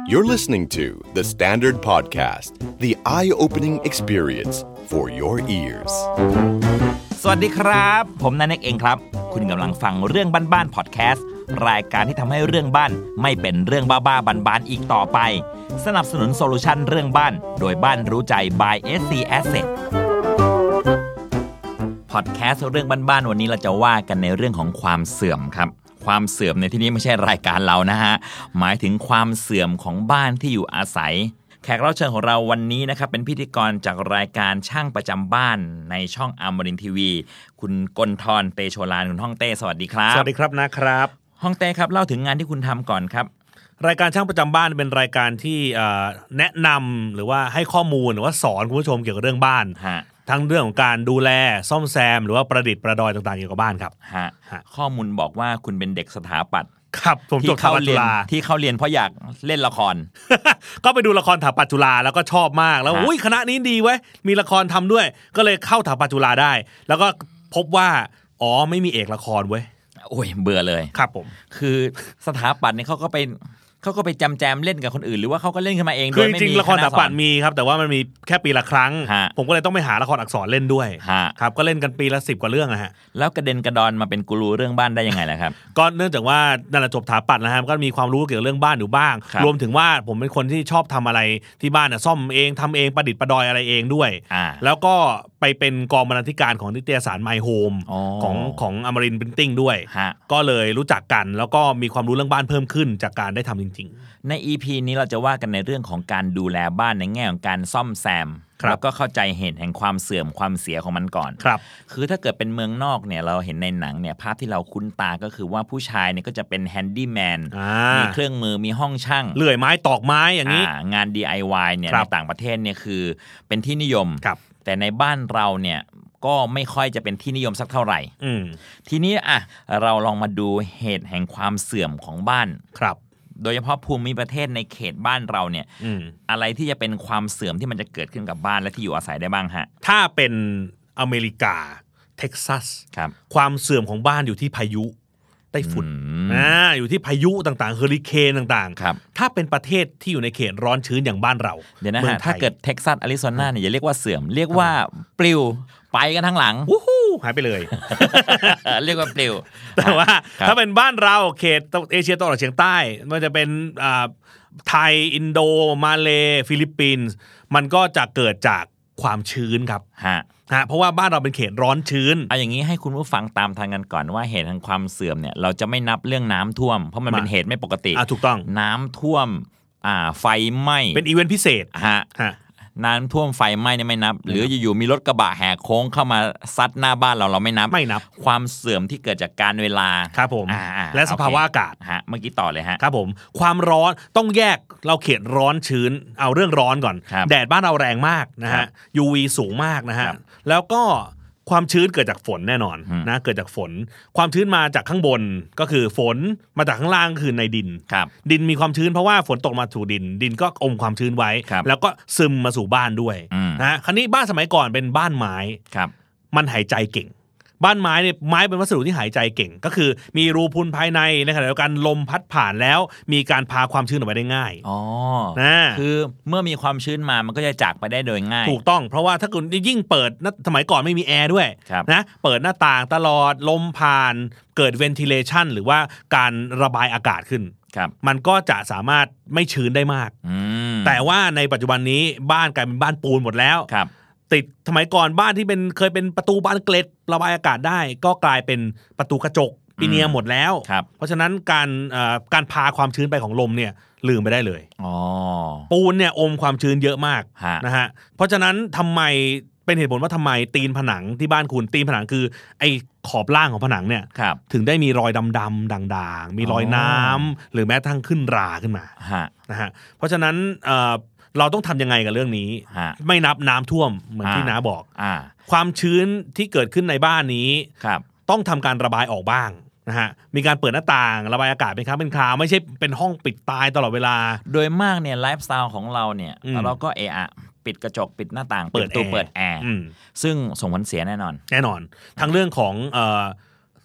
You're listening to The Standard Podcast, the eye-opening experience for your ears. สวัสดีครับผมณเน็กเองครับคุณกำลังฟังเรื่องบ้านๆพอดแคสต์รายการที่ทำให้เรื่องบ้านไม่เป็นเรื่องบ้าๆบานๆอีกต่อไปสนับสนุนโซลูชันเรื่องบ้านโดยบ้านรู้ใจ by SC Asset พอดแคสต์เรื่องบ้านๆวันนี้เราจะว่ากันในเรื่องของความเสื่อมครับความเสื่อมในที่นี้ไม่ใช่รายการเรานะฮะหมายถึงความเสื่อมของบ้านที่อยู่อาศัยแขกรับเชิญของเราวันนี้นะครับเป็นพิธีกรจากรายการช่างประจำบ้านในช่องอมรินทร์ทีวีคุณกนทรเตโชลานคุณฮ่องเต้สวัสดีครับสวัสดีครับนะครับฮ่องเต้ครับเล่าถึงงานที่คุณทำก่อนครับรายการช่างประจำบ้านเป็นรายการที่แนะนำหรือว่าให้ข้อมูลหรือว่าสอนคุณผู้ชมเกี่ยวกับเรื่องบ้านทั้งเรื่องของการดูแลซ่อมแซมหรือว่าประดิษฐ์ประดอยต่างๆเกี่ยวกับบ้านครับข้อมูลบอกว่าคุณเป็นเด็กสถาปัตย์ครับผมจบสถาปัตย์จุฬาที่เข้าเรียนเพราะอยากเล่นละครก็ไปดูละครสถาปัตย์จุฬาแล้วก็ชอบมากแล้วอุ้ยคณะนี้ดีเว้ยมีละครทำด้วยก็เลยเข้าสถาปัตย์จุฬาได้แล้วก็พบว่าอ๋อไม่มีเอกละครเว้ยโอ้ยเบื่อเลยครับผมคือสถาปัตย์เนี่ยเขาก็ไปแจมเล่นกับคนอื่นหรือว่าเขาก็เล่นขึ้นมาเองโดยไม่มีจริงๆละครสถาปัตย์มีครับแต่ว่ามันมีแค่ปีละครั้งผมก็เลยต้องไปหาละครอักษรเล่นด้วยครับก็เล่นกันปีละ10กว่าเรื่องนะฮะแล้วกระเด็นกระดอนมาเป็นกูรูเรื่องบ้านได้ยังไงล่ะครับก็เนื่องจากว่านั่นแหละจบสถาปัตย์นะฮะก็มีความรู้เกี่ยวกับเรื่องบ้านอยู่บ้างรวมถึงว่าผมเป็นคนที่ชอบทำอะไรที่บ้านน่ะซ่อมเองทำเองประดิษฐ์ประดอยอะไรเองด้วยแล้วก็ไปเป็นกองบรรณาธิการของนิตยสาร My Home ของอมรินทร์พรินติ้งด้วยก็เลยรู้จักกันแล้วก็มีความรู้เรื่องบ้านเพิ่มขึ้นจากการได้ทำจริงๆใน EP นี้เราจะว่ากันในเรื่องของการดูแลบ้านในแง่ของการซ่อมแซมแล้วก็เข้าใจเหตุแห่งความเสื่อมความเสียของมันก่อนคือถ้าเกิดเป็นเมืองนอกเนี่ยเราเห็นในหนังเนี่ยภาพที่เราคุ้นตาก็คือว่าผู้ชายเนี่ยก็จะเป็นแฮนดี้แมนมีเครื่องมือมีห้องช่างเลื่อยไม้ตอกไม้อย่างนี้งาน DIY เนี่ยในต่างประเทศเนี่ยคือเป็นที่นิยมแต่ในบ้านเราเนี่ยก็ไม่ค่อยจะเป็นที่นิยมสักเท่าไหร่ทีนี้เราลองมาดูเหตุแห่งความเสื่อมของบ้านโดยเฉพาะภูมิประเทศในเขตบ้านเราเนี่ยอะไรที่จะเป็นความเสื่อมที่มันจะเกิดขึ้นกับบ้านและที่อยู่อาศัยได้บ้างฮะถ้าเป็นอเมริกาเท็กซัสความเสื่อมของบ้านอยู่ที่พายุไต้ฝุ่นอยู่ที่พายุต่างๆเฮอริเคนต่างๆถ้าเป็นประเทศที่อยู่ในเขตร้อนชื้นอย่างบ้านเราเดี๋ยวนะฮะถ้าเกิดเท็กซัสอาริโซนาเนี่ยอย่าเรียกว่าเสื่อมเรียกว่าปลิวไปกันทั้งหลังหายไปเลยเรียกว่าปลิวแต่ว่าถ้าเป็นบ้านเราเขตเอเชียตะวันออกเฉียงใต้มันจะเป็นไทยอินโดมาเลฟิลิปปินส์มันก็จะเกิดจากความชื้นครับเพราะว่าบ้านเราเป็นเขตร้อนชื้นอย่างนี้ให้คุณผู้ฟังตามทางกันก่อนว่าเหตุแห่งความเสื่อมเนี่ยเราจะไม่นับเรื่องน้ำท่วมเพราะมันเป็นเหตุไม่ปกติถูกต้องน้ำท่วมไฟไหม้เป็นอีเวนต์พิเศษน้ำท่วมไฟไหม้เนี่ยไม่นับหรืออยู่ๆมีรถกระบะแหกโค้งเข้ามาซัดหน้าบ้านเราไม่นับความเสื่อมที่เกิดจากการเวลาครับผมและสภาวะอากาศเมื่อกี้ต่อเลยฮะครับผมความร้อนต้องแยกเราเขตร้อนชื้นเอาเรื่องร้อนก่อนแดดบ้านเราแรงมากนะฮะ UV สูงมากนะฮะแล้วก็ความชื้นเกิดจากฝนแน่นอนนะเกิดจากฝนความชื้นมาจากข้างบนก็คือฝนมาจากข้างล่างคือในดินดินมีความชื้นเพราะว่าฝนตกมาสู่ดินก็อมความชื้นไว้แล้วก็ซึมมาสู่บ้านด้วยนะคราวนี้บ้านสมัยก่อนเป็นบ้านไม้มันหายใจเก่งบ้านไม้เนี่ยไม้เป็นวัสดุที่หายใจเก่งก็คือมีรูพุนภายในในขณะเดียวกันลมพัดผ่านแล้วมีการพาความชื้นออกไปได้ง่ายคือเมื่อมีความชื้นมามันก็จะจากไปได้โดยง่ายถูกต้องเพราะว่าถ้าคุณยิ่งเปิดสมัยก่อนไม่มีแอร์ด้วยนะเปิดหน้าต่างตลอดลมผ่านเกิด ventilation หรือว่าการระบายอากาศขึ้นมันก็จะสามารถไม่ชื้นได้มากแต่ว่าในปัจจุบันนี้บ้านกลายเป็นบ้านปูนหมดแล้วติดสมัยก่อนบ้านที่เคยเป็นประตูบานเกล็ดระบายอากาศได้ก็กลายเป็นประตูกระจกปีเนียหมดแล้วเพราะฉะนั้นการพาความชื้นไปของลมเนี่ยลืมไปได้เลยปูนเนี่ยอมความชื้นเยอะมากนะฮะเพราะฉะนั้นทำไมเป็นเหตุผลว่าทำไมตีนผนังที่บ้านคุณตีนผนังคือไอ้ขอบล่างของผนังเนี่ยถึงได้มีรอยดำๆด่างๆมีรอยน้ำหรือแม้ทั้งขึ้นราขึ้นมานะฮะเพราะฉะนั้นเราต้องทำยังไงกับเรื่องนี้ไม่นับน้ำท่วมเหมือนที่น้าบอกความชื้นที่เกิดขึ้นในบ้านนี้ต้องทำการระบายออกบ้างนะฮะมีการเปิดหน้าต่างระบายอากาศเป็นครั้งเป็นคราวไม่ใช่เป็นห้องปิดตายตลอดเวลาโดยมากเนี่ยไลฟ์สไตล์ของเราเนี่ยเราก็ปิดกระจกปิดหน้าต่างเปิดตู้เปิดแอร์ซึ่งส่งผลเสียแน่นอนทั้งเรื่องของ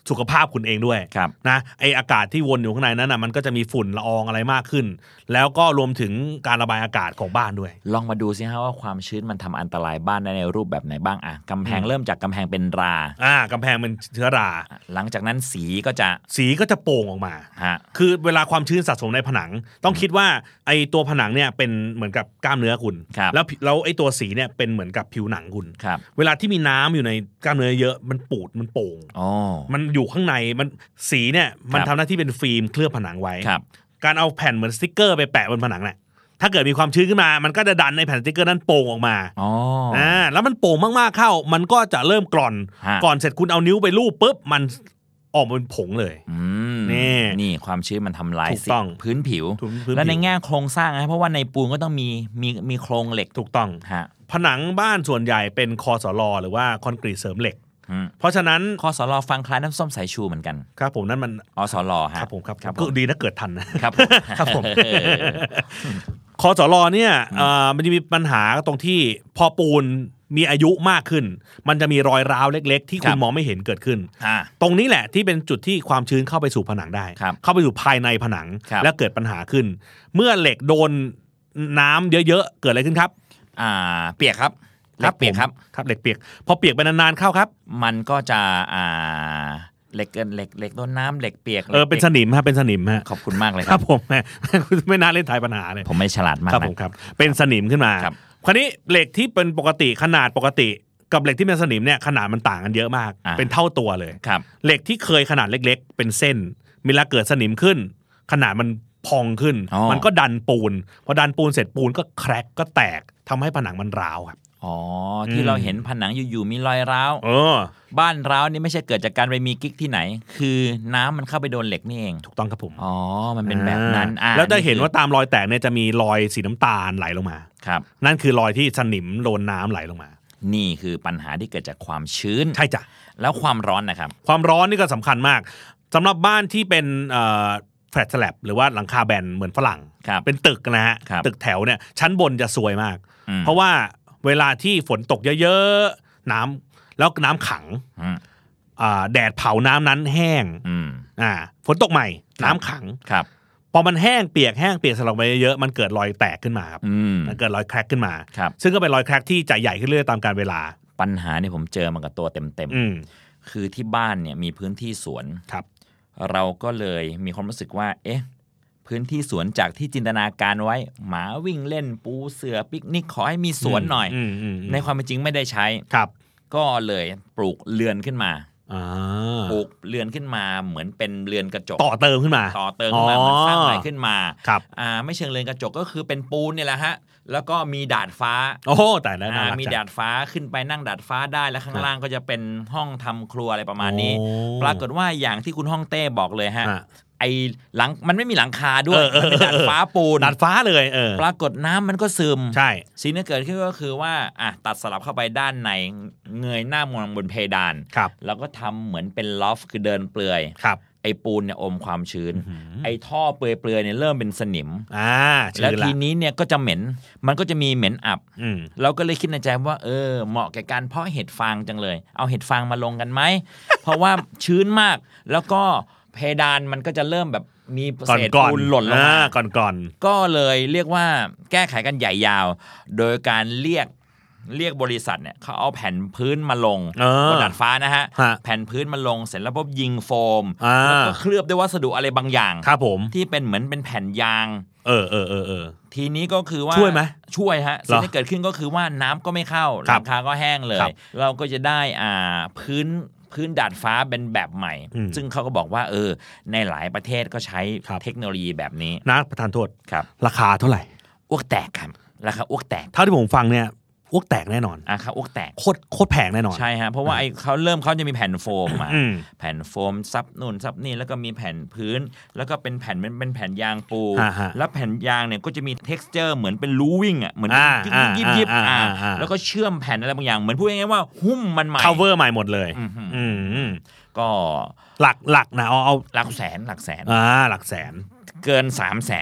สุขภาพคุณเองด้วยนะไออากาศที่วนอยู่ข้างในนั้นมันก็จะมีฝุ่นละอองอะไรมากขึ้นแล้วก็รวมถึงการระบายอากาศของบ้านด้วยลองมาดูสิฮะว่าความชื้นมันทำอันตรายบ้านได้ในรูปแบบไหนบ้างกำแพงเริ่มจากกำแพงเป็นรากำแพงเป็นเชื้อราหลังจากนั้นสีก็จะโป่งออกมาคือเวลาความชื้นสะสมในผนังต้องคิดว่าไอตัวผนังเนี่ยเป็นเหมือนกับกล้ามเนื้อคุณแล้วไอตัวสีเนี่ยเป็นเหมือนกับผิวหนังคุณเวลาที่มีน้ำอยู่ในกล้ามเนื้อเยอะมันปูดมันโป่งมันอยู่ข้างในมันสีเนี่ยมันทำหน้าที่เป็นฟิล์มเคลือบผนังไว้การเอาแผ่นเหมือนสติ๊กเกอร์ไปแปะบนผนังเนี่ยถ้าเกิดมีความชื้นขึ้นมามันก็จะดันในแผ่นสติ๊กเกอร์นั้นโป่งออกมาแล้วมันโป่งมากๆเข้ามันก็จะเริ่มกร่อนเสร็จคุณเอานิ้วไปลูบปุ๊บมันออกมาเป็นผงเลยนี่ความชื้นมันทำลายพื้นผิวแล้วในแง่โครงสร้างนะเพราะว่าในปูนก็ต้องมีโครงเหล็กถูกต้องผนังบ้านส่วนใหญ่เป็นคสล.หรือว่าคอนกรีตเสริมเหล็กเพราะฉะนั้นคสล.ฟังคล้ายน้ำส้มสายชูเหมือนกันครับผมนั่นมันอสล. ครับผมครับก็ดีนะเกิดทันนะครับครับผมคสล.เนี่ยมันจะมีปัญหาตรงที่พอปูนมีอายุมากขึ้นมันจะมีรอยร้าวเล็กๆที่คุณมองไม่เห็นเกิดขึ้นตรงนี้แหละที่เป็นจุดที่ความชื้นเข้าไปสู่ผนังได้เข้าไปสู่ภายในผนังแล้วเกิดปัญหาขึ้นเมื่อเหล็กโดนน้ำเยอะๆเกิดอะไรขึ้นครับเปียกครับเหล็กเปียกครับเหล็กเปียกพอเปียกไปนานๆเข้าครับมันก็จะเหล็กโดนน้ำเหล็กเปียกเป็นสนิมฮะเป็นสนิมฮะขอบคุณมากเลยครับผมไม่น่าเล่นทายปัญหาเลยผมไม่ฉลาดมากครับผมครับเป็นสนิมขึ้นมาคราวนี้เหล็กที่เป็นปกติขนาดปกติกับเหล็กที่เป็นสนิมเนี่ยขนาดมันต่างกันเยอะมากเป็นเท่าตัวเลยเหล็กที่เคยขนาดเล็กๆเป็นเส้นเวลาเกิดสนิมขึ้นขนาดมันพองขึ้นมันก็ดันปูนพอดันปูนเสร็จปูนก็แคร็กก็แตกทำให้ผนังมันร้าวครับที่เราเห็นผนังอยู่ๆมีรอยร้าวบ้านร้าวนี่ไม่ใช่เกิดจากการไปมีกิ๊กที่ไหนคือน้ำมันเข้าไปโดนเหล็กนี่เองถูกต้องครับผมมันเป็นแบบนั้นแล้วได้เห็นว่าตามรอยแตกเนี่ยจะมีรอยสีน้ำตาลไหลลงมาครับนั่นคือรอยที่สนิมโดนน้ำไหลลงมานี่คือปัญหาที่เกิดจากความชื้นใช่จ้ะแล้วความร้อนนะครับความร้อนนี่ก็สำคัญมากสำหรับบ้านที่เป็นแฟลตสแลบหรือว่าหลังคาแบนเหมือนฝรั่งเป็นตึกนะฮะตึกแถวเนี่ยชั้นบนจะซวยมากเพราะว่าเวลาที่ฝนตกเยอะๆแล้วน้ำขังแดดเผาน้ำนั้นแห้งฝนตกใหม่น้ำขังพอมันแห้งเปียกสลับไปเยอะมันเกิดรอยแตกขึ้นมาครับมันเกิดรอยแคร็กขึ้นมาซึ่งก็เป็นรอยแคร็กที่จะใหญ่ขึ้นเรื่อยๆตามกาลเวลาปัญหาเนี่ยผมเจอมากับตัวเต็มๆคือที่บ้านเนี่ยมีพื้นที่สวนเราก็เลยมีความรู้สึกว่าพื้นที่สวนจากที่จินตนาการไว้หมาวิ่งเล่นปูเสือปิกนิกขอให้มีสวนหน่อยในความเป็นจริงไม่ได้ใช้ก็เลยปลูกเรือนขึ้นมาปลูกเรือนขึ้นมาเหมือนเป็นเรือนกระจกต่อเติมขึ้นมาเหมือนสร้างใหม่ขึ้นมาไม่เชิงเรือนกระจกก็คือเป็นปูนนี่แหละฮะแล้วก็มีดาดฟ้าแต่แล้วมีดาดฟ้าขึ้นไปนั่งดาดฟ้าได้แล้วข้างล่างก็จะเป็นห้องทำครัวอะไรประมาณนี้ปรากฏว่าอย่างที่คุณฮ่องเต้บอกเลยฮะไอ้หลังมันไม่มีหลังคาด้วยมันเป็นดาดฟ้าปูนดาดฟ้าเลยปรากฏน้ำมันก็ซึมใช่สิ่งที่เกิดขึ้นก็คือว่าตัดสลับเข้าไปด้านในเงยหน้ามองบนเพดานแล้วก็ทำเหมือนเป็นลอฟคือเดินเปลือยไอ้ปูนเนี่ยอมความชื้นไอ้ท่อเปลือยๆเนี่ยเริ่มเป็นสนิมแล้วทีนี้เนี่ยก็จะเหม็นมันก็จะมีเหม็นอับเราก็เลยคิดในใจว่าเหมาะแก่การเพาะเห็ดฟางจังเลยเอาเห็ดฟางมาลงกันไหม เพราะว่าชื้นมากแล้วก็เพดานมันก็จะเริ่มแบบมีเศษปูนหล่นลงมาก่อนก็เลยเรียกว่าแก้ไขกันใหญ่ยาวโดยการเรียกบริษัทเนี่ยเขาเอาแผ่นพื้นมาลงบนดาดฟ้านะฮะแผ่นพื้นมาลงเสร็จแล้วปุ๊บยิงโฟมแล้วก็เคลือบด้วยวัสดุอะไรบางอย่างครับผมที่เป็นเหมือนเป็นแผ่นยางทีนี้ก็คือว่าช่วยฮะสิ่งที่เกิดขึ้นก็คือว่าน้ำก็ไม่เข้าหลังคาก็แห้งเลยเราก็จะได้พื้นดาดฟ้าเป็นแบบใหม่ซึ่งเขาก็บอกว่าในหลายประเทศก็ใช้เทคโนโลยีแบบนี้นะประธานโทษราคาเท่าไหร่อ้วกแตกครับราคาอ้วกแตกเท่าที่ผมฟังเนี่ยอ้วกแตกแน่นอนครับอ้วกแตกโคตรแพงแน่นอนใช่ฮะเพราะว่าเขาจะมีแผ่นโฟมมาแผ่นโฟมซับนู่นซับนี่แล้วก็มีแผ่นพื้นแล้วก็เป็นแผ่นยางปูแล้วแผ่นยางเนี่ยก็จะมี texture เหมือนเป็นรูวิ่งเหมือนยิบแล้วก็เชื่อมแผ่นอะไรบางอย่างเหมือนพูดง่ายๆว่าหุ้มมันใหม่ cover ใหม่หมดเลยก็หลักนะเอาหลักแสนหลักแสนเกิน 300,000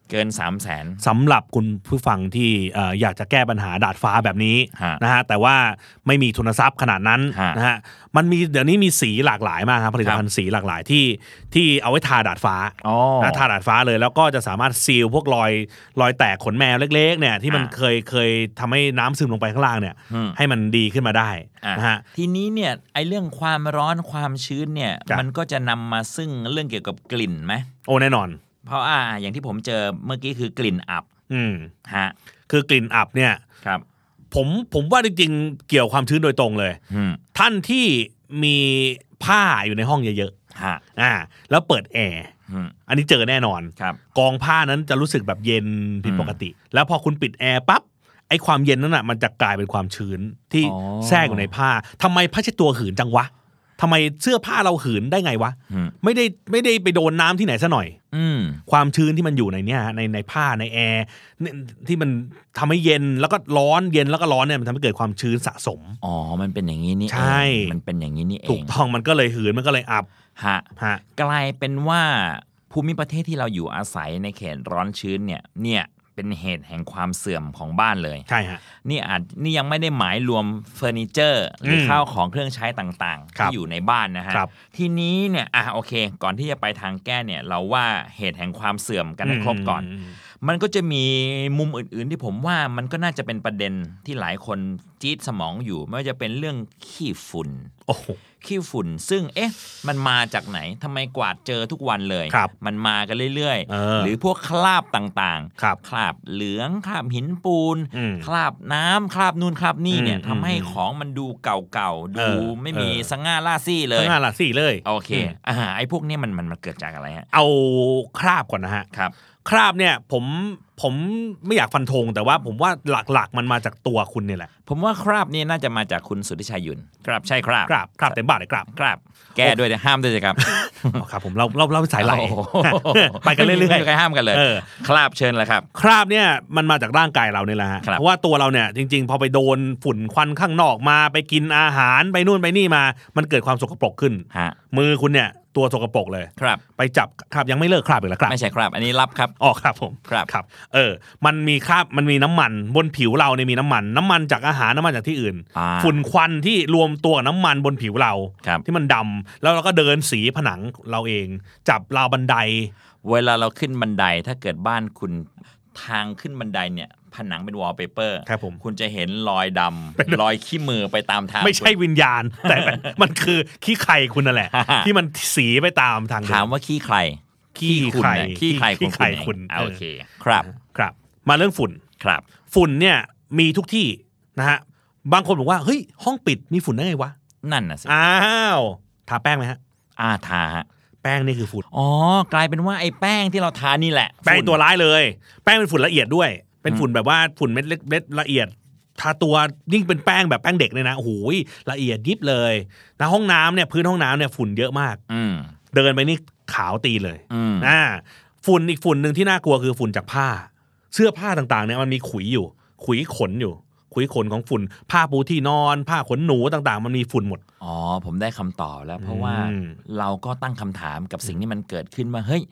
เกิน 300,000 สำหรับคุณผู้ฟังที่อยากจะแก้ปัญหาดาดฟ้าแบบนี้นะฮะแต่ว่าไม่มีทุนทรัพย์ขนาดนั้นนะฮะมันมีเดี๋ยวนี้มีสีหลากหลายมากครับผลิตภัณฑ์สีหลากหลายที่เอาไว้ทาดาดฟ้าทาดาดฟ้าเลยแล้วก็จะสามารถซีลพวกรอยแตกขนแมวเล็กๆเนี่ยที่มันเคยทำให้น้ำซึมลงไปข้างล่างเนี่ยให้มันดีขึ้นมาได้นะฮะทีนี้เนี่ยไอ้เรื่องความร้อนความชื้นเนี่ยมันก็จะนำมาซึ่งเรื่องเกี่ยวกับกลิ่นไหมโอ้แน่นอนเพราะอย่างที่ผมเจอเมื่อกี้คือกลิ่นอับฮะคือกลิ่นอับเนี่ยครับผมว่าจริงๆเกี่ยวความชื้นโดยตรงเลยท่านที่มีผ้าอยู่ในห้องเยอะๆแล้วเปิดแอร์อันนี้เจอแน่นอนกองผ้านั้นจะรู้สึกแบบเย็นผิดปกติแล้วพอคุณปิดแอร์ปั๊บไอ้ความเย็นนั้นน่ะมันจะกลายเป็นความชื้นที่แทรกอยู่ในผ้าทำไมผ้าเช็ดตัวหืนจังวะทำไมเสื้อผ้าเราหืนได้ไงวะไม่ได้ไปโดนน้ำที่ไหนซะหน่อยความชื้นที่มันอยู่ในเนี้ยในผ้าในแอร์ที่มันทำให้เย็นแล้วก็ร้อนเย็นแล้วก็ร้อนเนี่ยมันทำให้เกิดความชื้นสะสมมันเป็นอย่างนี้นี่เองใช่มันเป็นอย่างนี้นี่เองถูกต้องมันก็เลยหืนมันก็เลยอับกลายเป็นว่าภูมิประเทศที่เราอยู่อาศัยในเขตร้อนชื้นเนี่ยเป็นเหตุแห่งความเสื่อมของบ้านเลยใช่ฮะนี่ยังไม่ได้หมายรวมเฟอร์นิเจอร์หรือข้าวของเครื่องใช้ต่างๆที่อยู่ในบ้านนะฮะทีนี้เนี่ยโอเคก่อนที่จะไปทางแก้เนี่ยเราว่าเหตุแห่งความเสื่อมกันให้ครบก่อนมันก็จะมีมุมอื่นๆที่ผมว่ามันก็น่าจะเป็นประเด็นที่หลายคนจี๊ดสมองอยู่ไม่ว่าจะเป็นเรื่องขี้ฝุ่นขี้ฝุ่นซึ่งมันมาจากไหนทำไมกวาดเจอทุกวันเลยมันมากันเรื่อยๆหรือพวกคราบต่างๆคราบเหลืองคราบหินปูนคราบน้ำคราบนู่นคราบนี่เนี่ยทำให้ของมันดูเก่าๆดูไม่มีสง่าราซี่เลยสง่าราซี่เลยโอเคไอ้พวกนี้มันเกิดจากอะไรฮะเอาคราบก่อนนะฮะคราบเนี่ยผมไม่อยากฟันธงแต่ว่าผมว่าหลักๆมันมาจากตัวคุณนี่แหละผมว่าคราบนี่น่าจะมาจากคุณสุทธิชัยยุนครับใช่ครับเต็มบาทเลยครับแก้ด้วยห้ามด้วยครับครับผมเราสายไหลไปกันเรื่อยๆใครห้ามกันเลยคราบเชิญเลยครับคราบเนี่ยมันมาจากร่างกายเรานี่แหละฮะเพราะว่าตัวเราเนี่ยจริงๆพอไปโดนฝุ่นควันข้างนอกมาไปกินอาหารไปนู่นไปนี่มามันเกิดความสกปรกขึ้นมือคุณเนี่ยตัวสกปรกเลยครับไปจับคราบยังไม่เลิกคราบอีกแล้วครับไม่ใช่คราบอันนี้รับครับครับผมครับมันมีคราบมันมีน้ำมันบนผิวเราเนี่ยมีน้ำมันจากอาหารน้ำมันจากที่อื่นฝุ่นควันที่รวมตัวกับน้ำมันบนผิวเราที่มันดำแล้วเราก็เดินสีผนังเราเองจับราวบันไดเวลาเราขึ้นบันไดถ้าเกิดบ้านคุณทางขึ้นบันไดเนี่ยผนังเป็นวอลเปเปอร์คุณจะเห็นรอยดำรอยขี้มือไปตามทางไม่ใช่วิญญาณแต่มันคือขี้ไข่คุณนั่นแหละที่มันสีไปตามทางถามว่าขี้ใครขี้ไข่คุณโอเคครับมาเรื่องฝุ่นครับฝุ่นเนี่ยมีทุกที่นะฮะบางคนบอกว่าเฮ้ยห้องปิดมีฝุ่นได้ไงวะนั่นน่ะสิทาแป้งไหมฮะทาฮะแป้งนี่คือฝุ่นกลายเป็นว่าไอ้แป้งที่เราทานี่แหละแป้งตัวร้ายเลยแป้งเป็นฝุ่นละเอียดด้วยเป็นฝุ่นแบบว่าฝุ่นเม็ดเล็กละเอียดทาตัวยิ่งเป็นแป้งแบบแป้งเด็กเลยนะโอ้โหละเอียดยิบเลยนะห้องน้ำเนี่ยพื้นห้องน้ำเนี่ยฝุ่นเยอะมากเดินไปนี่ขาวตีเลยฝุ่นอีกฝุ่นนึงที่น่ากลัวคือฝุ่นจากผ้าเสื้อผ้าต่างๆเนี่ยมันมีขุยขนอยู่ขุยขนของฝุ่นผ้าปูที่นอนผ้าขนหนูต่างๆมันมีฝุ่นหมดผมได้คำตอบแล้วเพราะว่าเราก็ตั้งคำถามกับสิ่งที่มันเกิดขึ้นว่าเฮ้ย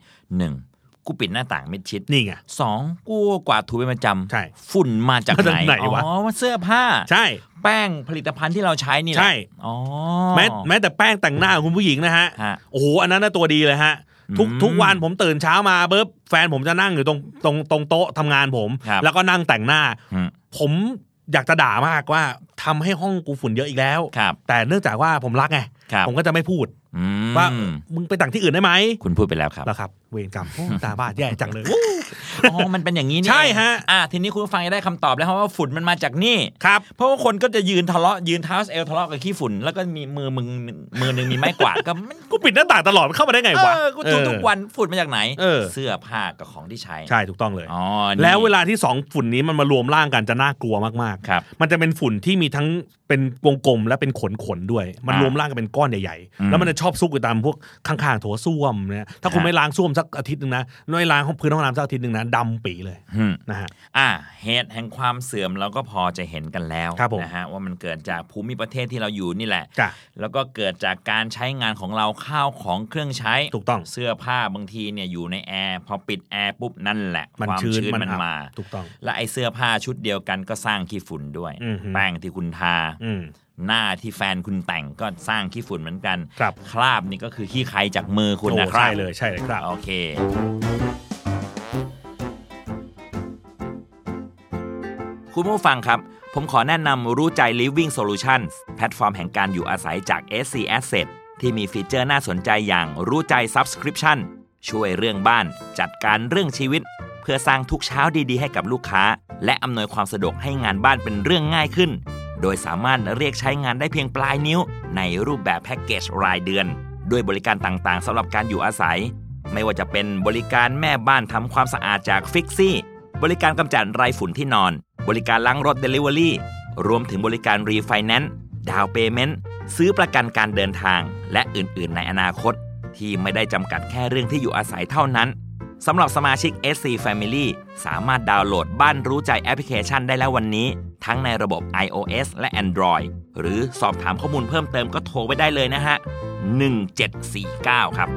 1กูปิดหน้าต่างมิดชิดนี่ไง 2กูกวาดถูเป็นประจำใช่ฝุ่นมาจากไหนว่าเสื้อผ้าใช่แป้งผลิตภัณฑ์ที่เราใช้นี่แหละใช่แม้แต่แป้งแต่งหน้าของคุณผู้หญิงนะฮะโอ้โหอันนั้นน่ะตัวดีเลยฮะทุกวันผมตื่นเช้ามาปุ๊บแฟนผมจะนั่งอยู่ตรงโต๊ะทำงานผมแล้วก็นั่งแต่งหน้าผมอยากจะด่ามากว่าทำให้ห้องกูฝุ่นเยอะอีกแล้วแต่เนื่องจากว่าผมรักไงผมก็จะไม่พูดว่ามึงไปแต่งที่อื่นได้ไหมคุณพูดไปแล้วครับเวรกรรมตาบ้าแย่จังเลยมันเป็นอย่างนี้นี่ใช่ฮะทีนี้คุณฟังจะได้คำตอบแล้วว่าฝุ่นมันมาจากนี่ครับเพราะว่าคนก็จะยืนเท้าเอวทะเลาะกับขี้ฝุ่นแล้วก็มีมือนึงมีไม้กวาดก็กูปิดหน้าต่างตลอดมันเข้ามาได้ไงวะกูทุกวันฝุ่นมาจากไหนเสื้อผ้ากับของที่ใช้ถูกต้องเลยแล้วเวลาที่2ฝุ่นนี้มันมารวมร่างกันจะน่ากลัวมากๆมันจะเป็นฝุ่นที่มีทั้งเป็นวงกลมและเป็นขนด้วยมันรวมร่างกันเป็นก้อนใหญ่ๆแล้วมันจะชอบซุกอยู่ตามพวกข้างๆโถส้วมเนี่ยถ้าคุณไม่ล้างส้วมสักอาทิตย์นึงนะไม่ล้างพื้นห้องน้ำสักอาทิตย์นึงนะดำปีเลยนะฮะเหตุแห่งความเสื่อมเราก็พอจะเห็นกันแล้วนะฮะว่ามันเกิดจากภูมิประเทศที่เราอยู่นี่แหละแล้วก็เกิดจากการใช้งานของเราข้าวของเครื่องใช้ถูกต้องเสื้อผ้าบางทีเนี่ยอยู่ในแอร์พอปิดแอร์ปุ๊บนั่นแหละความชื้นมันมาถูกต้องและไอ้เสื้อผ้าชุดเดียวกันก็สร้างขี้ฝุ่นด้วยแป้งที่คุณทาหน้าที่แฟนคุณแต่งก็สร้างขี้ฝุ่นเหมือนกันคราบนี่ก็คือขี้ใครจากมือคุณนะครับใช่เลยครับโอเคคุณผู้ฟังครับผมขอแนะนำรู้ใจ Living Solutions แพลตฟอร์มแห่งการอยู่อาศัยจาก SC Asset ที่มีฟีเจอร์น่าสนใจอย่างรู้ใจ Subscription ช่วยเรื่องบ้านจัดการเรื่องชีวิตเพื่อสร้างทุกเช้าดีๆให้กับลูกค้าและอำนวยความสะดวกให้งานบ้านเป็นเรื่องง่ายขึ้นโดยสามารถเรียกใช้งานได้เพียงปลายนิ้วในรูปแบบแพ็กเกจรายเดือนด้วยบริการต่างๆสำหรับการอยู่อาศัยไม่ว่าจะเป็นบริการแม่บ้านทำความสะอาดจากฟิกซี่บริการกำจัดไรฝุ่นที่นอนบริการล้างรถ Delivery รวมถึงบริการรีไฟแนนซ์ดาวน์เพย์เมนต์ซื้อประกันการเดินทางและอื่นๆในอนาคตที่ไม่ได้จำกัดแค่เรื่องที่อยู่อาศัยเท่านั้นสำหรับสมาชิก SC Family สามารถดาวน์โหลดบ้านรู้ใจแอปพลิเคชันได้แล้ววันนี้ทั้งในระบบ iOS และ Android หรือสอบถามข้อมูลเพิ่มเติมก็โทรไปได้เลยนะฮะ1749ครับ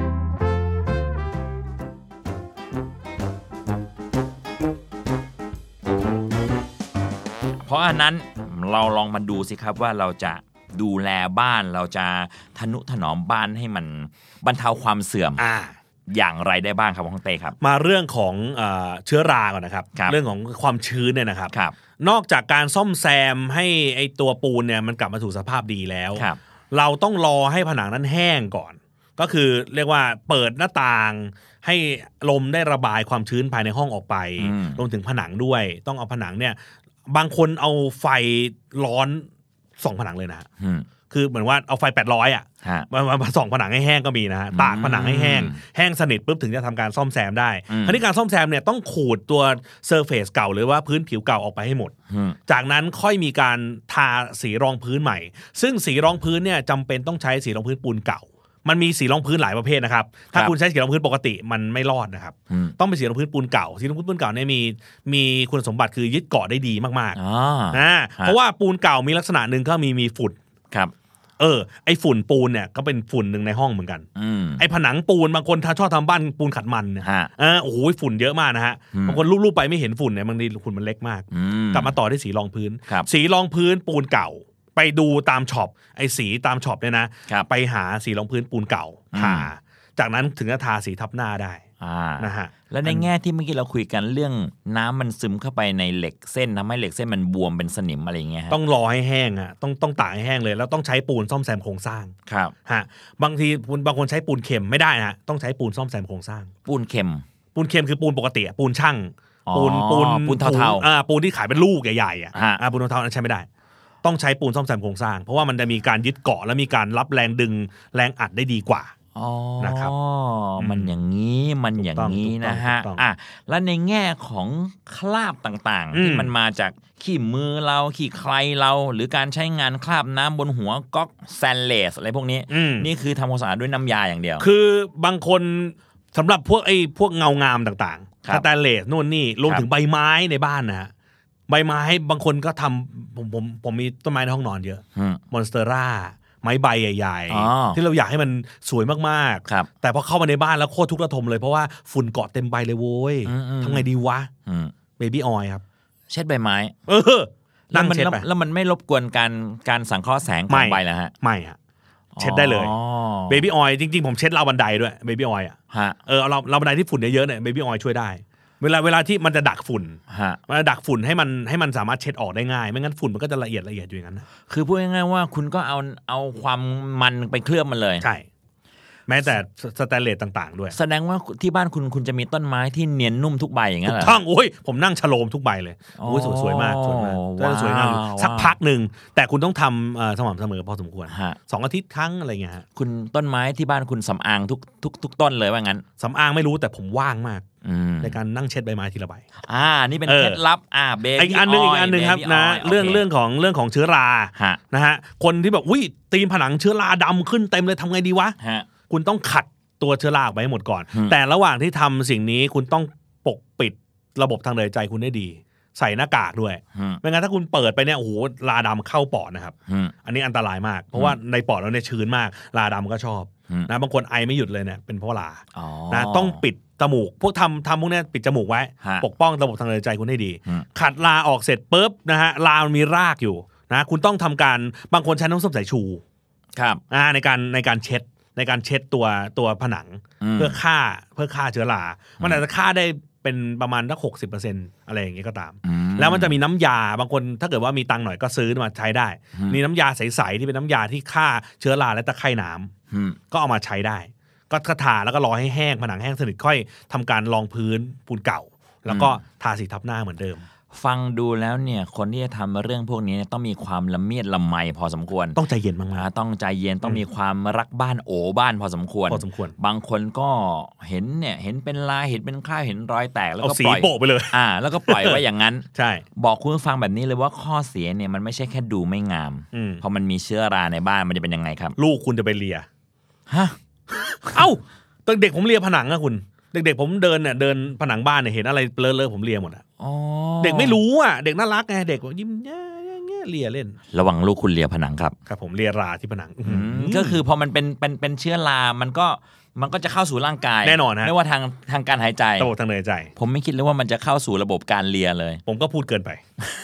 เพราะอันนั้นเราลองมาดูสิครับว่าเราจะดูแลบ้านเราจะทนุถนอมบ้านให้มันบรรเทาความเสื่อมอย่างไรได้บ้างครับของเต้ครับมาเรื่องของเชื้อราก่อนนะครับเรื่องของความชื้นเนี่ยนะครับนอกจากการซ่อมแซมให้ไอตัวปูนเนี่ยมันกลับมาสู่สภาพดีแล้วเราต้องรอให้ผนังนั้นแห้งก่อนก็คือเรียกว่าเปิดหน้าต่างให้ลมได้ระบายความชื้นภายในห้องออกไปรวมถึงผนังด้วยต้องเอาผนังเนี่ยบางคนเอาไฟร้อนส่องผนังเลยนะคือเหมือนว่าเอาไฟ800อ่ะมาส่องผนังให้แห้งก็มีนะฮะตากผนังให้แห้งสนิทปุ๊บถึงจะทำการซ่อมแซมได้คราวนี้การซ่อมแซมเนี่ยต้องขูดตัวเซอร์เฟซเก่าหรือว่าพื้นผิวเก่าออกไปให้หมดจากนั้นค่อยมีการทาสีรองพื้นใหม่ซึ่งสีรองพื้นเนี่ยจำเป็นต้องใช้สีรองพื้นปูนเก่ามันมีสีรองพื้นหลายประเภทนะครับถ้าคุณใช้สีรองพื้นปกติมันไม่รอดนะครับต้องเป็นสีรองพื้นปูนเก่าสีรองพื้นปูนเก่าเนี่ยมีคุณสมบัติคือยึดเกาะได้ดีมากๆเพราะว่าปูนเก่ามีลักษณะนึงก็มีฝุ่นครับไอ้ฝุ่นปูนเนี่ยก็เป็นฝุ่นนึงในห้องเหมือนกันไอ้ผนังปูนบางคนถ้าชอบทำบ้านปูนขัดมันเนี่ยโอ้โหฝุ่นเยอะมากนะฮะบางคนรูปๆไปไม่เห็นฝุ่นเนี่ยบางทีฝุ่นมันเล็กมากกลับมาต่อที่สีรองพื้นสีรองพื้นปูนเก่าไปดูตามช็อปไอ้สีตามช็อปเนี่ยนะไปหาสีรองพื้นปูนเก่าทาจากนั้นถึงจะทาสีทับหน้าได้นะฮะแล้วในแง่ที่เมื่อกี้เราคุยกันเรื่องน้ำมันซึมเข้าไปในเหล็กเส้นทำให้เหล็กเส้นมันบวมเป็นสนิมอะไรเงี้ยต้องรอให้แห้งอ่ะต้องตากให้แห้งเลยแล้วต้องใช้ปูนซ่อมแซมโครงสร้างครับฮะบางทีบางคนใช้ปูนเค็มไม่ได้นะต้องใช้ปูนซ่อมแซมโครงสร้างปูนเค็มคือปูนปกติปูนช่างปูนเทาๆปูนที่ขายเป็นลูกใหญ่ๆปูนเทาๆนั้นใช้ไม่ได้ต้องใช้ปูนซ่อมแซมโครงสร้างเพราะว่ามันจะมีการยึดเกาะและมีการรับแรงดึงแรงอัดได้ดีกว่านะครับมันอย่างนี้นะฮะแล้วในแง่ของคราบต่างๆที่มันมาจากขี้มือเราขี้ใครเราหรือการใช้งานคราบน้ำบนหัวก๊อกแซนเลสอะไรพวกนี้นี่คือทำความสะอาดด้วยน้ำยาอย่างเดียวคือบางคนสำหรับพวกเงางามต่างๆสแตนเลสนู่นนี่รวมถึงใบไม้ในบ้านนะฮะใบไม้บางคนก็ทำผมมีต้นไม้ในห้องนอนเยอะมอนสเตอร่าไม้ใบใหญ่ๆที่เราอยากให้มันสวยมากๆแต่พอเข้ามาในบ้านแล้วโคตรทุกข์ระทมเลยเพราะว่าฝุ่นเกาะเต็มใบเลยโว้ยทำไงดีวะเบบี้ออยล์ครับเช็ดใบไม้นั่งเช็ดไปแล้วมันไม่รบกวนการสังเคราะห์แสงของใบแล้วฮะไม่ฮะเช็ดได้เลยเบบี้ออยล์จริงๆผมเช็ดราวบันไดด้วยเบบี้ออยล์ราวบันไดที่ฝุ่นเยอะๆเนี่ยเบบี้ออยล์ช่วยได้เวลาที่มันจะดักฝุ่นมันจะดักฝุ่นให้มันสามารถเช็ดออกได้ง่ายไม่งั้นฝุ่นมันก็จะละเอียดอยู่อย่างนั้นคือพูดง่ายๆว่าคุณก็เอาความมันไปเคลือบมันเลยใช่แม้แต่สแตนเลสต่างๆด้วยแสดงว่าที่บ้านคุณจะมีต้นไม้ที่เนียนนุ่มทุกใบอย่างนั้นเหรอทั้งโอ้ยผมนั่งฉโลมทุกใบเลยโอ้ยสวยมากสวยงามสักพักนึงแต่คุณต้องทำสม่ำเสมอพอสมควร2 อาทิตย์ครั้งอะไรเงี้ยคุณต้นไม้ที่บ้านคุณสำอางทุกต้นเลยว่างั้นสำอางไม่รู้แต่ผมว่างมากในการนั่งเช็ดใบไม้ทีละใบนี่เป็นเคล็ดลับเบบี้อีกอันนึงครับนะเรื่องของเชื้อรานะฮะคนที่แบบตีมผนังเชื้อราดำขึ้นเต็มเลยทำไงดีวะคุณต้องขัดตัวเชื้อราออกไปให้หมดก่อนแต่ระหว่างที่ทำสิ่งนี้คุณต้องปกปิดระบบทางเดินหายใจคุณได้ดีใส่หน้ากากด้วยไม่งั้นถ้าคุณเปิดไปเนี่ยโอ้โหลาดำเข้าปอดนะครับอันนี้อันตรายมากเพราะว่าในปอดเราเนี่ยชื้นมากลาดำก็ชอบนะบางคนไอไม่หยุดเลยเนี่ยเป็นเพราะลานะต้องปิดจมูกพวกทำพวกนี้ปิดจมูกไว้ปกป้องระบบทางเดินหายใจคุณให้ดีขัดลาออกเสร็จปุ๊บนะฮะลามันมีรากอยู่นะคุณต้องทำการบางคนใช้น้ำส้มสายชูครับในการเช็ดตัวผนังเพื่อฆ่าเชื้อรามันอาจจะฆ่าได้เป็นประมาณสัก60%อะไรอย่างเงี้ยก็ตามแล้วมันจะมีน้ำยาบางคนถ้าเกิดว่ามีตังค์หน่อยก็ซื้อมาใช้ได้มีน้ำยาใสๆที่เป็นน้ำยาที่ฆ่าเชื้อราและตะไคร่น้ำก็เอามาใช้ได้ก็ทาแล้วก็รอให้แห้งผนังแห้งสนิทค่อยทำการรองพื้นปูนเก่าแล้วก็ทาสีทับหน้าเหมือนเดิมฟังดูแล้วเนี่ยคนที่จะทำเรื่องพวกนี้ต้องมีความละเมียดละไมพอสมควรต้องใจเย็นมากๆต้องใจเย็นต้องมีความรักบ้านโอบ้านพอสมควรบางคนก็เห็นเป็นลายเห็นเป็นคราบเห็นรอยแตกแล้วก็ปล่อยโปะไปเลยแล้วก็ปล่อยไว้อย่างนั้นใช่บอกคุณผู้ฟังแบบนี้เลยว่าข้อเสียเนี่ยมันไม่ใช่แค่ดูไม่งามพอมันมีเชื้อราในบ้านมันจะเป็นยังไงครับลูกคุณจะไปเลียฮะเอ้าตอนเด็กผมเลียผนังอะคุณเด็กๆผมเดินผนังบ้านเนี่ยเห็นอะไรเลอะๆผมเลียหมดอ่ะเด็กไม่รู้อ่ะเด็กน่ารักไงเด็กยิ้มเงี้ยเลียเล่นระวังลูกคุณเลียผนังครับครับผมเลียราที่ผนังก็คือพอมันเป็นเชื้อรามันก็จะเข้าสู่ร่างกายแน่นอนนะไม่ว่าทางการหายใจระบบทางเดินหายใจผมไม่คิดเลยว่ามันจะเข้าสู่ระบบการเลียเลยผมก็พูดเกินไป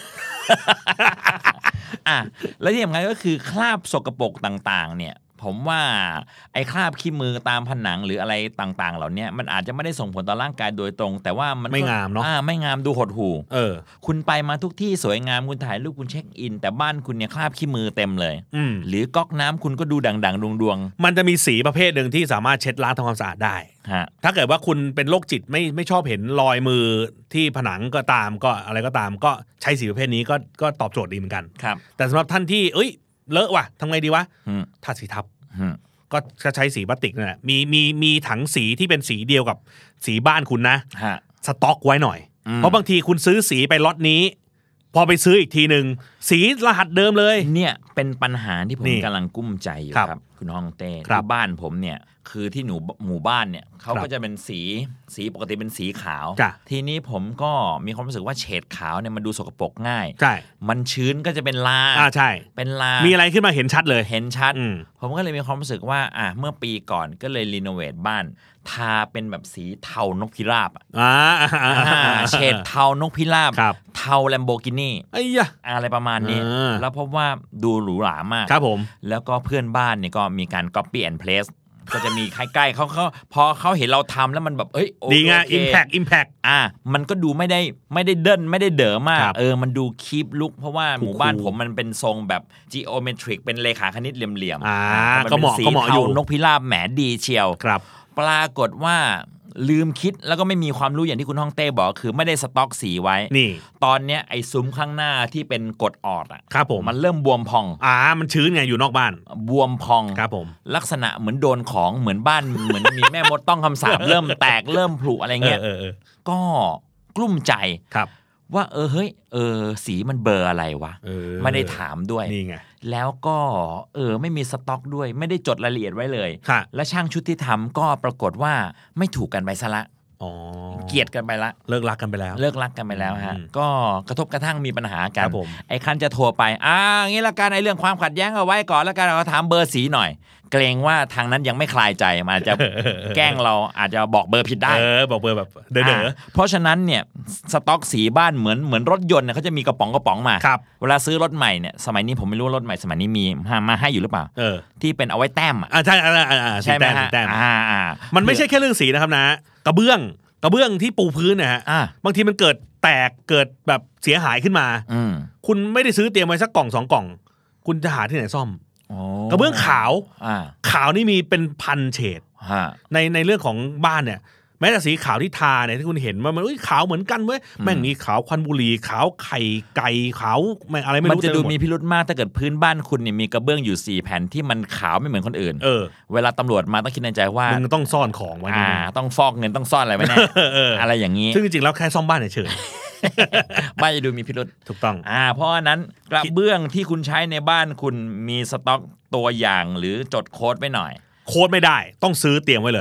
แล้วที่สำคัญก็คือคราบสกปรกต่างๆเนี่ยผมว่าไอ้คราบขี้มือตามผนังหรืออะไรต่างๆเหล่านี้มันอาจจะไม่ได้ส่งผลต่อร่างกายโดยตรงแต่ว่ามันไม่งามเนาะไม่งามดูหดหู่คุณไปมาทุกที่สวยงามคุณถ่ายรูปคุณเช็คอินแต่บ้านคุณเนี่ยคราบขี้มือเต็มเลยหรือก๊อกน้ำคุณก็ดูด่างๆดวงๆมันจะมีสีประเภทหนึ่งที่สามารถเช็ดล้างทำความสะอาดได้ถ้าเกิดว่าคุณเป็นโรคจิตไม่ชอบเห็นรอยมือที่ผนังก็ตามก็อะไรก็ตามก็ใช้สีประเภทนี้ก็ตอบโจทย์ดีเหมือนกันแต่สำหรับท่านที่เลอะว่ะทำไงดีวะทาสีทับก็ใช้สีพลาสติกนั่นแหละมีถังสีที่เป็นสีเดียวกับสีบ้านคุณนะสต็อกไว้หน่อยเพราะบางทีคุณซื้อสีไปล็อตนี้พอไปซื้ออีกทีนึงสีรหัสเดิมเลยเนี่ยเป็นปัญหาที่ผมกำลังกุ้มใจอยู่ครับคุณฮ่องเต้ที่บ้านผมเนี่ยคือที่หมู่บ้านเนี่ยเขาก็จะเป็นสีปกติเป็นสีขาวทีนี้ผมก็มีความรู้สึกว่าเฉดขาวเนี่ยมันดูสกปรกง่ายใช่มันชื้นก็จะเป็นลาใช่เป็นลามีอะไรขึ้นมาเห็นชัดเลยเห็นชัดผมก็เลยมีความรู้สึกว่าเมื่อปีก่อนก็เลยรีโนเวทบ้านทาเป็นแบบสีเทานกพิราบเฉดเทานกพิราบเทาแลมโบกินี่อะไรประมาณนี้แล้วพบว่าดูหรูหรามากครับผมแล้วก็เพื่อนบ้านเนี่ยก็มีการ copy and paste ก็จะมีใกล้ๆเขาพอเขาเห็นเราทำแล้วมันแบบดีงาม impact มันก็ดูไม่ได้เดินไม่ได้เด๋อมากมันดูคีปลุกเพราะว่าหมู่บ้านผมมันเป็นทรงแบบ geometric เป็นเลขาคณิตเหลี่ยมๆก็เหมาะอยู่นกพิราบแหมดีเชียวครับปรากฏว่าลืมคิดแล้วก็ไม่มีความรู้อย่างที่คุณฮ่องเต้บอกคือไม่ได้สต็อกสีไว้นี่ตอนเนี้ยไอ้ซุ้มข้างหน้าที่เป็นกดออดครับผมมันเริ่มบวมพองมันชื้นไงอยู่นอกบ้านบวมพองครับผมลักษณะเหมือนโดนของเหมือนบ้าน เหมือนมีแม่มดต้องคำสาปเริ่มแตกเริ่มผุอะไรเงี้ยก็กลุ้มใจครับว่าเฮ้ยสีมันเบอร์อะไรวะไม่ได้ถามด้วยนี่ไงแล้วก็ไม่มีสต็อกด้วยไม่ได้จดรายละเอียดไว้เลยและช่างชุดที่ทำก็ปรากฏว่าไม่ถูกกันไปซะละเกลียดกันไปละเลิกรักกันไปแล้วฮะก็กระทบกระทั่งมีปัญหากันไอ้คันจะโทรไปงี้ละกันไอ้เรื่องความขัดแย้งเอาไว้ก่อนแล้วกันเราถามเบอร์สีหน่อยเกรงว่าทางนั้นยังไม่คลายใจมันอาจจะแกล้งเราอาจจะบอกเบอร์ผิดได้บอกเบอร์แบบเด๋อเพราะฉะนั้นเนี่ยสต็อกสีบ้านเหมือนรถยนต์เนี่ยเขาจะมีกระป๋องมาเวลาซื้อรถใหม่เนี่ยสมัยนี้ผมไม่รู้รถใหม่สมัยนี้มีมาให้อยู่หรือเปล่าที่เป็นเอาไว้แต้มใช่ใช่ไหมฮะมันไม่ใช่แค่เรื่องสีนะครับนะกระเบื้องที่ปูพื้นนะฮะบางทีมันเกิดแตกเกิดแบบเสียหายขึ้นมาคุณไม่ได้ซื้อเตรียมไว้สักกล่อง2 กล่องคุณจะหาที่ไหนซ่อมกระเบื้องขาวนี่มีเป็นพันเฉดในเรื่องของบ้านเนี่ยแม้แต่สีขาวที่ทาเนี่ยที่คุณเห็นว่ามันขาวเหมือนกันเว้ยแม่งมีขาวควันบุหรี่ขาวไข่ไก่ขาวแม่งอะไรไม่รู้มันจะดูมีพิรุธมากถ้าเกิดพื้นบ้านคุณเนี่ยมีกระเบื้องอยู่4 แผ่นที่มันขาวไม่เหมือนคนอื่นเวลาตำรวจมาต้องคิดในใจว่ามึงต้องซ่อนของไว้ต้องฟอกเงินต้องซ่อนอะไรไว้แน่อะไรอย่างนี้ซึ่งจริงๆแล้วแค่ซ่อมบ้านเฉยบ้านจะดูมีพิรุธถูกต้องเพราะนั้นกระเบื้องที่คุณใช้ในบ้านคุณมีสต็อกตัวอย่างหรือจดโค้ดไว้หน่อยโค้ดไม่ได้ต้องซื้อเตรียมไว้เลย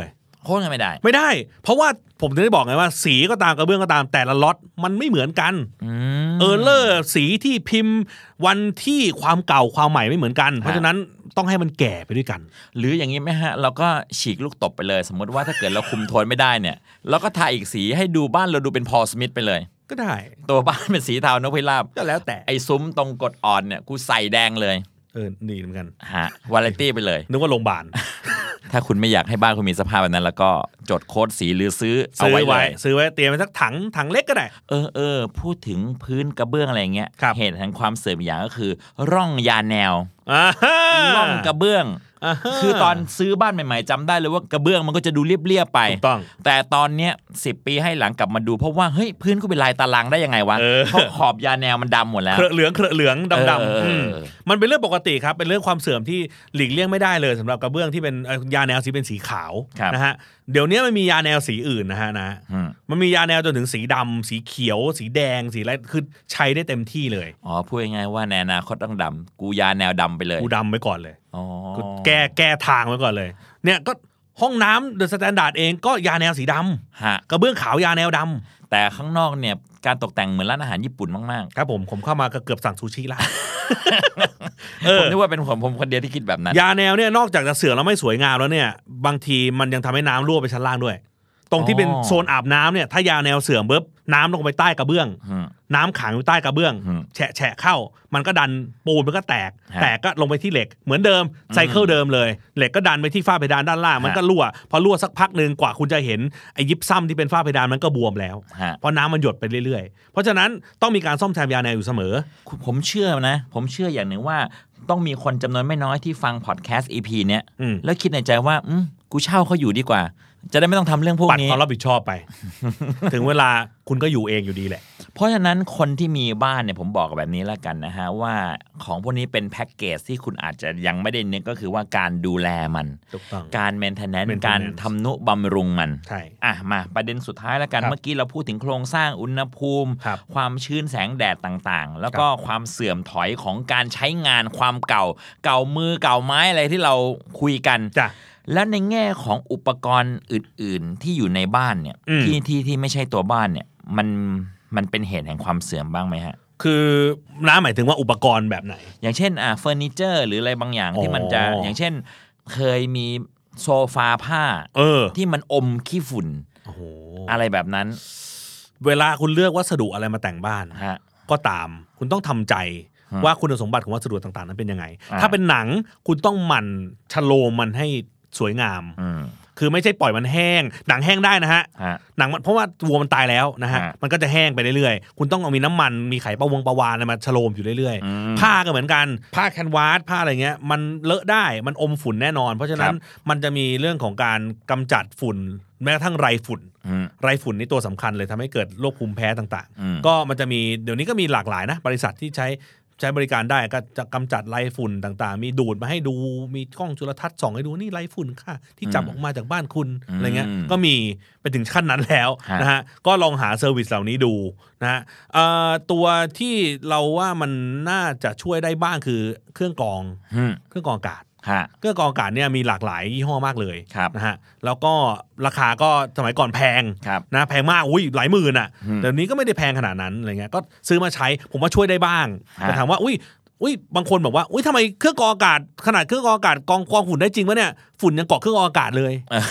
โค่นกันไม่ได้เพราะว่าผมถึงได้บอกไงว่าสีก็ตามกระเบื้องก็ตามแต่ละล็อตมันไม่เหมือนกันเลอร์สีที่พิมพ์วันที่ความเก่าความใหม่ไม่เหมือนกันเพราะฉะนั้นต้องให้มันแก่ไปด้วยกันหรืออย่างนี้ไหมฮะเราก็ฉีกลูกตบไปเลยสมมติว่าถ้าเกิดเราคุมโทนไม่ได้เนี่ยเราก็ทาอีกสีให้ดูบ้านเราดูเป็นพอลสมิธไปเลยก็ได้ตัวบ้านเป็นสีเทานกพิราบก็แล้วแต่ไอ้ซุ้มตรงกดอ่อนเนี่ยกูใส่แดงเลยดีเหมือนกันฮะวาไรตี้ไปเลยนึกว่าโรงพยาบาลถ้าคุณไม่อยากให้บ้านคุณมีสภาพแบบนั้นแล้วก็จดโค้ดสีหรือซื้อเอาไว้เลยซื้อไว้เตรียมไว้สักถังเล็กก็ได้พูดถึงพื้นกระเบื้องอะไรเงี้ยเหตุแห่งความเสื่อมอย่างก็คือร่องยาแนวร่องกระเบื้องคือตอนซื้อบ้านใหม่ๆจำได้เลยว่ากระเบื้องมันก็จะดูเรียบๆไปแต่ตอนเนี้ย10 ปีให้หลังกลับมาดูเพราะว่าเฮ้ยพื้นก็เป็นลายตารางได้ยังไงวะเพราะขอบยาแนวมันดำหมดแล้วเหลืองดำมันเป็นเรื่องปกติครับเป็นเรื่องความเสื่อมที่หลีกเลี่ยงไม่ได้เลยสำหรับกระเบื้องที่เป็นยาแนวสีเป็นสีขาวนะฮะเดี๋ยวนี้มันมียาแนวสีอื่นนะฮะมันมียาแนวจนถึงสีดำสีเขียวสีแดงสีอะไรคือใช้ได้เต็มที่เลยพูดง่ายๆว่าในอนาคตต้องดำกูยาแนวดำไปเลยกูดำไว้ก่อนเลยแก้ทางไว้ก่อนเลยเนี่ยก็ห้องน้ำเดอะสแตนดาร์ดเองก็ยาแนวสีดำกระเบื้องขาวยาแนวดำแต่ข้างนอกเนี่ยการตกแต่งเหมือนร้านอาหารญี่ปุ่นมากๆครับผมเข้ามาก็เกือบสั่งซูชิละผมนึกว่าเป็นผมคนเดียวที่คิดแบบนั้นยาแนวเนี่ยนอกจากจะเสื่อมแล้วไม่สวยงามแล้วเนี่ยบางทีมันยังทำให้น้ำรั่วไปชั้นล่างด้วยตรงที่เป็นโซนอาบน้ำเนี่ยถ้ายาแนวเสื่อมปุ๊บน้ำลงไปใต้กระเบื้องน้ำขังอยู่ใต้กระเบื้องแฉะเข้ามันก็ดันปูนมันก็แตกก็ลงไปที่เหล็กเหมือนเดิมไซเคิลเดิมเลยเหล็กก็ดันไปที่ฝ้าเพดานด้านล่างมันก็รั่วพอรั่วสักพักนึงกว่าคุณจะเห็นไอ้ยิปซัมที่เป็นฝ้าเพดานมันก็บวมแล้วเพราะน้ำมันหยดไปเรื่อยๆเพราะฉะนั้นต้องมีการซ่อมแซมยาแนวอยู่เสมอผมเชื่ออย่างหนึ่งว่าต้องมีคนจำนวนไม่น้อยที่ฟังพอดแคสต์ EP เนี้ยแล้วคิดในใจว่ากูเช่าเขาอยู่ดีกว่าจะได้ไม่ต้องทำเรื่องพวกนี้ปัดความรับผิดชอบไป ถึงเวลาคุณก็อยู่เองอยู่ดีแหละเพราะฉะนั้นคนที่มีบ้านเนี่ยผมบอกแบบนี้แล้วกันนะฮะว่าของพวกนี้เป็นแพ็กเกจที่คุณอาจจะยังไม่ได้นึกก็คือว่าการดูแลมันการเมนเทนแนนซ์การทำนุบำรุงมันใช่มาประเด็นสุดท้ายแล้วกันเมื่อกี้เราพูดถึงโครงสร้างอุณหภูมิความชื้นแสงแดดต่างๆแล้วก็ความเสื่อมถอยของการใช้งานความเก่ามือเก่าไม้อะไรที่เราคุยกันและในแง่ของอุปกรณ์อื่นๆที่อยู่ในบ้านเนี่ยที่ไม่ใช่ตัวบ้านเนี่ยมันเป็นเหตุแห่งความเสื่อมบ้างไหมฮะคือน้าหมายถึงว่าอุปกรณ์แบบไหนอย่างเช่นเฟอร์นิเจอร์หรืออะไรบางอย่างที่มันจะอย่างเช่นเคยมีโซฟาผ้าที่มันอมขี้ฝุ่นอะไรแบบนั้นเวลาคุณเลือกวัสดุอะไรมาแต่งบ้านก็ตามคุณต้องทำใจว่าคุณสมบัติของวัสดุต่างๆนั้นเป็นยังไงถ้าเป็นหนังคุณต้องหมั่นชโลมมันให้สวยงามคือไม่ใช่ปล่อยมันแห้งหนังแห้งได้นะฮะหนังเพราะว่าวัวมันตายแล้วนะฮะมันก็จะแห้งไปเรื่อยๆคุณต้องเอามีน้ำมันมีไข่ปลาวานมาชโลมอยู่เรื่อยๆผ้าก็เหมือนกันผ้าแคนวาสผ้าอะไรเงี้ยมันเลอะได้มันอมฝุ่นแน่นอนเพราะฉะนั้นมันจะมีเรื่องของการกำจัดฝุ่นแม้กระทั่งไรฝุ่นนี่ตัวสำคัญเลยทำให้เกิดโรคภูมิแพ้ต่างๆก็มันจะมีเดี๋ยวนี้ก็มีหลากหลายนะบริษัทที่ใช้บริการได้ก็จะกำจัดไรฝุ่นต่างๆมีดูดมาให้ดูมีกล้องจุลทรรศน์ส่องให้ดูนี่ไรฝุ่นค่ะที่จับออกมาจากบ้านคุณอะไรเงี้ยก็มีไปถึงขั้นนั้นแล้วนะฮะก็ลองหาเซอร์วิสเหล่านี้ดูนะฮะตัวที่เราว่ามันน่าจะช่วยได้บ้างคือเครื่องกรองอากาศเครื่องกรองอากาศเนี่ยมีหลากหลายยี่ห้อมากเลยนะฮะแล้วก็ราคาก็สมัยก่อนแพงนะแพงมากหลายหมื่นอ่ะเดี๋ยวนี้ก็ไม่ได้แพงขนาดนั้นอะไรเงี้ยก็ซื้อมาใช้ผมว่าช่วยได้บ้างแต่ถามว่าบางคนบอกว่าทำไมเครื่องกรองอากาศขนาดเครื่องกรองอากาศกรองฝุ่นได้จริงวะเนี่ยฝุ่นยังเกาะเครื่องกรองอากาศเลย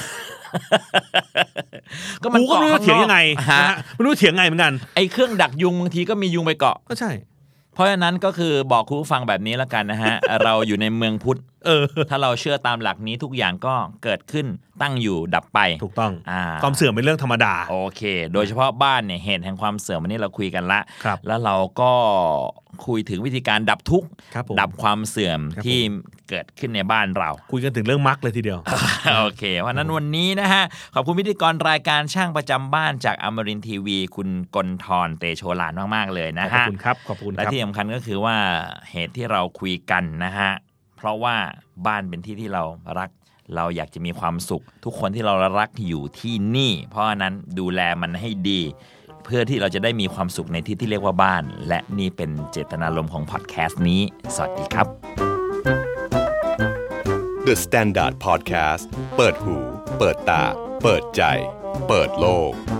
ก็มันก็ไม่รู้เถียงยังไงไม่รู้เถียงไงเหมือนกันไอ้เครื่องดักยุงบางทีก็มียุงไปเกาะก็ใช่เพราะฉะนั้นก็คือบอกคุณผู้ฟังแบบนี้แล้วกันนะฮะ เราอยู่ในเมืองพุทธถ้าเราเชื่อตามหลักนี้ทุกอย่างก็เกิดขึ้นตั้งอยู่ดับไปถูกต้องความเสื่อมเป็นเรื่องธรรมดาโอเคโดยเฉพาะบ้านเนี่ยเหตุแห่งความเสื่อมวันนี้เราคุยกันละแล้วเราก็คุยถึงวิธีการดับทุกข์ดับความเสื่อมที่เกิดขึ้นในบ้านเราคุยกันถึงเรื่องมรรคเลยทีเดียวโอเคเพราะนั้นวันนี้นะฮะขอบคุณพิธีกรรายการช่างประจำบ้านจากอมรินทร์ทีวีคุณกนทร์เตโชลานมากๆเลยนะฮะขอบคุณครับขอบคุณครับและที่สำคัญก็คือว่าเหตุที่เราคุยกันนะฮะเพราะว่าบ้านเป็นที่ที่เรารักเราอยากจะมีความสุขทุกคนที่เรารักอยู่ที่นี่เพราะฉะนั้นดูแลมันให้ดีเพื่อที่เราจะได้มีความสุขในที่ที่เรียกว่าบ้านและนี่เป็นเจตนารมณ์ของพอดแคสต์นี้สวัสดีครับ The Standard Podcast เปิดหูเปิดตาเปิดใจเปิดโลก